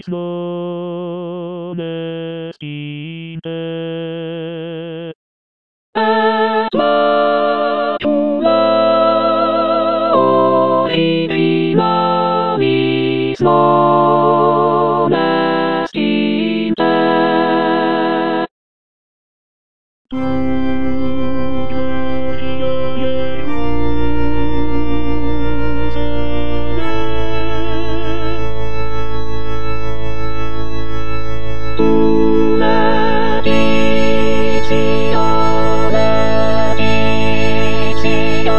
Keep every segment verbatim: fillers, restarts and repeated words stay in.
non estinte. Et macula originalis non estinte. Tu gloria Jerusalem, Tu letitia, letitia,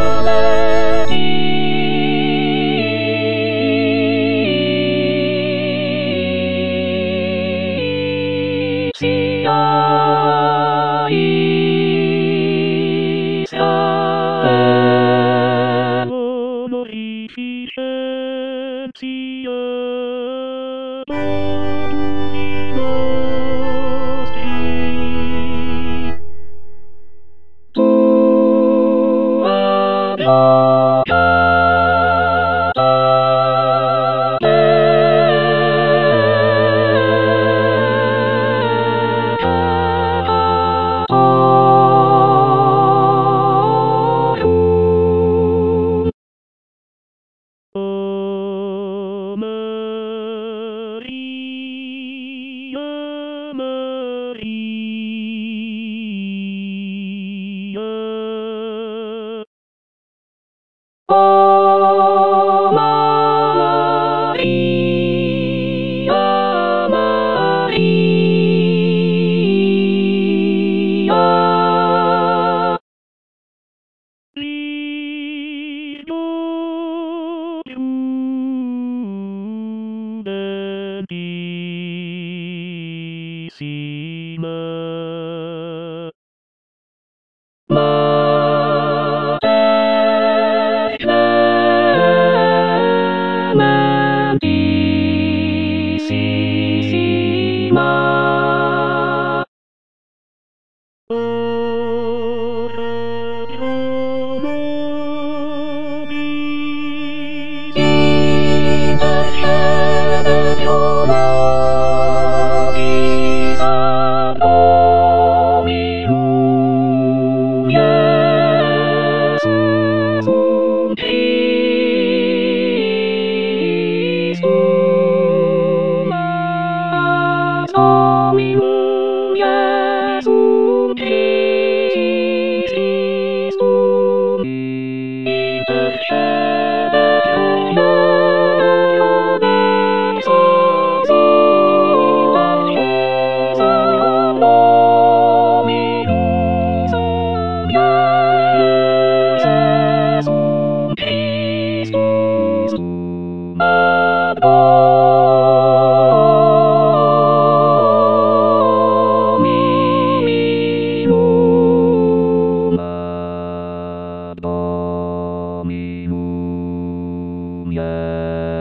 letitia, Israel. honorificentia Domini nostri. Tu advocata peccatorum. O Maria, Maria, O Maria, Maria, Lignum prudentissima. Mater clementissima. Ora pro nobis, Intercede pro nobis ad Dominum Iesum Christum, ad Dominum Iesum Christum, intercede pro nobis, intercede pro Dominum Iesum Christum, ad Dominum, ad Dominum Iesum.